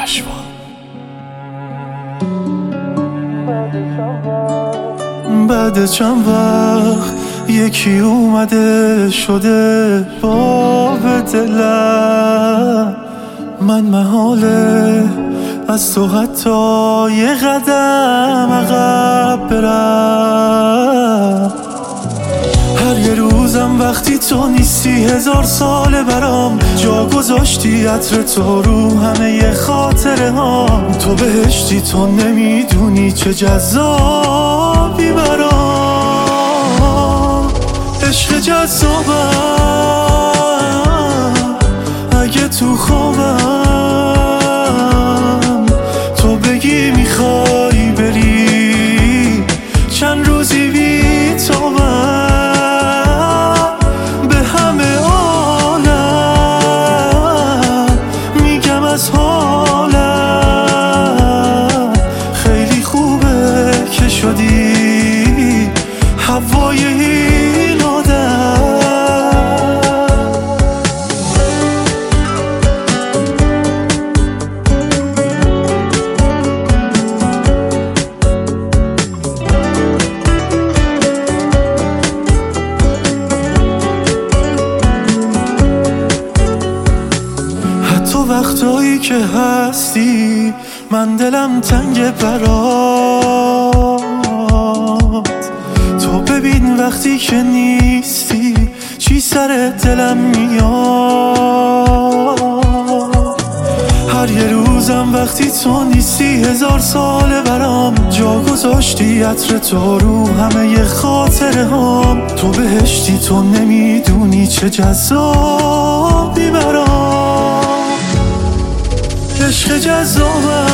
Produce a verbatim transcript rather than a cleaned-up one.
رشوان. بعد چند وقت یکی اومده شده باب دلم، من محاله از تو حتی یه قدم عقب برم. هر یه روزم وقتی تو نیستی هزار ساله برام، جا گذاشتی عطر تو رو همه ی خاطره هام. تو بهشتی تو نمیدونی چه جذابی برام. عشق جذابم اگه تو خوابم تو بگی میخوای بری، چند روزی بی تابم به همه عالم میگم از حالم. خیلی خوبه که شدی هوای این آدم. وقتایی که هستی من دلم تنگ برات. تو ببین وقتی که نیستی چی سر دلم میاد. هر یه روزم وقتی تو نیستی هزار ساله برام، جا گذاشتی عطر تو رو همه ی خاطره هام. تو بهشتی تو نمیدونی چه جذابی برام. عشق جذابم